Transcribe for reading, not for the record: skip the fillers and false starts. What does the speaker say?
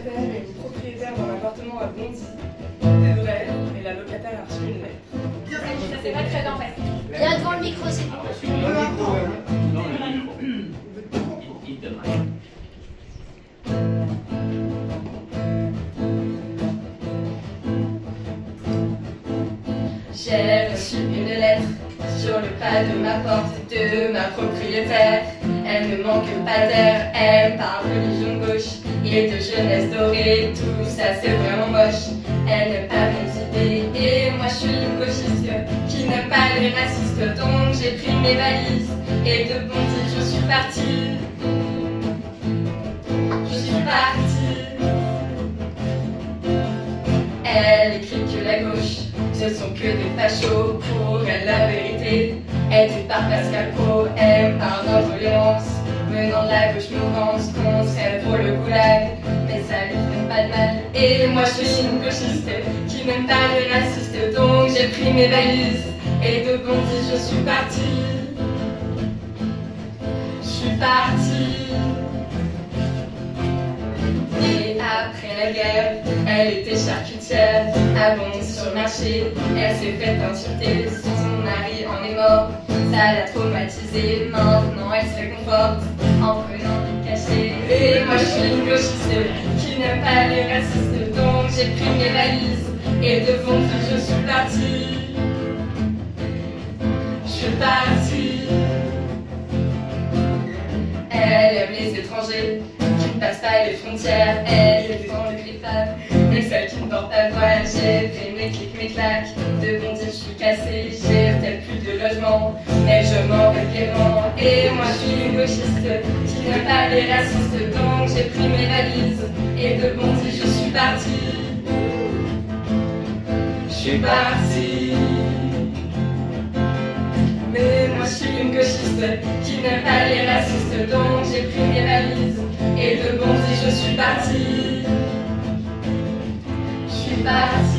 locataire et une propriétaire d'un appartement à Bondy. C'est vrai, mais la locataire a reçu une lettre. Ça s'est pas très bien passé. Viens devant le micro, c'est bon. J'ai reçu une lettre sur le pas de ma porte de ma propriétaire. Elle ne manque pas d'air, elle parle religion de gauche et de jeunesse dorée, tout ça c'est vraiment moche. Elle n'aime pas mes idées et moi je suis une gauchiste qui n'aime pas les racistes, donc j'ai pris mes valises et de Bondy je suis partie. Je suis partie. Elle écrit que la gauche ce sont que des fachos, pour elle la vérité est dite par Pascal Pro. Elle parle d'intolérance venant de la gauche mouvance, qu'on serait pour le goulag, mais ça lui fait pas de mal. Et moi je suis une gauchiste qui n'aime pas les racistes, donc j'ai pris mes valises et de Bondy je suis partie. Je suis partie. Et après la guerre, elle était charcutière à Bondy sur le marché. Elle s'est fait insulter, son mari en est mort. Ça l'a traumatisée, maintenant elle se réconforte en prenant des cachets. Et moi je suis une gauchiste qui n'aime pas les racistes, donc j'ai pris mes valises et de Bondy je suis partie. Je suis partie. Elle aime les étrangers qui ne passent pas les frontières. Elle défend les femmes, mais celles qui ne portent pas de voile. J'ai fait mes clics, mes claques, de Bondy je suis cassée. J'ai peut-être plus de logement, mais je m'en vais gaiement. Et moi je suis une gauchiste qui n'aime pas les racistes, donc j'ai pris mes valises et de Bondy je suis partie. Je suis partie. Mais moi je suis une gauchiste qui n'aime pas les racistes, donc j'ai pris mes valises et de Bondy je suis partie. Je suis partie.